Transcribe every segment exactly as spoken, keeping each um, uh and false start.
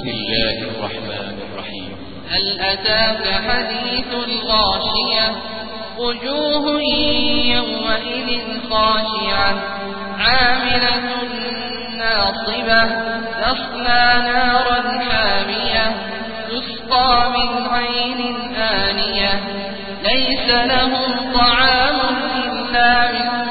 بسم الله الرحمن الرحيم. هل أتاك حديث الغاشية وجوه يومئذ خاشعة عاملة ناصبة تصلى نارا حامية تسقى من عين آنية ليس لهم طعام إلا من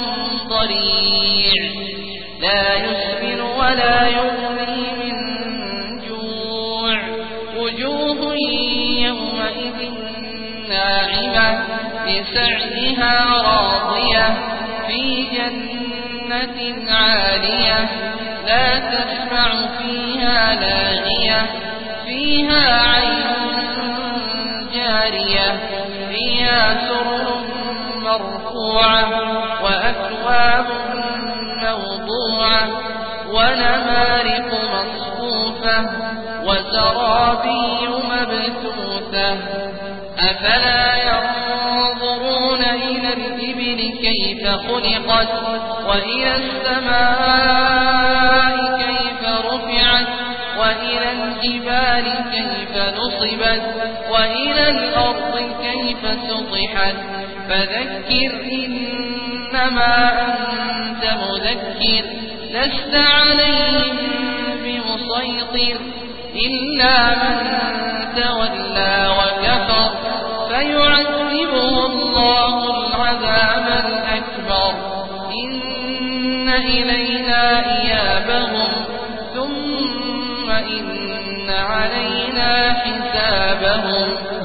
ضريع لا يسمن ولا يغني من جوع وجوه يومئذ ناعمة لسعيها راضية في جنة عالية لا تسمع فيها لاغية فيها عين جارية فيها سرر مرفوعة وأكواب موضوعة ونمارق مصفوفة وزرابي مبثوثة أفلا ينظرون إلى الإبل كيف خلقت وإلى السماء كيف رفعت وإلى الجبال كيف نصبت وإلى الأرض كيف سطحت فذكر إنما أنت مذكر لست عليهم بمسيطر إلا من تولى وكفر فيعذبه الله العذاب الأكبر إن إلينا إيابهم ثم إن علينا حسابهم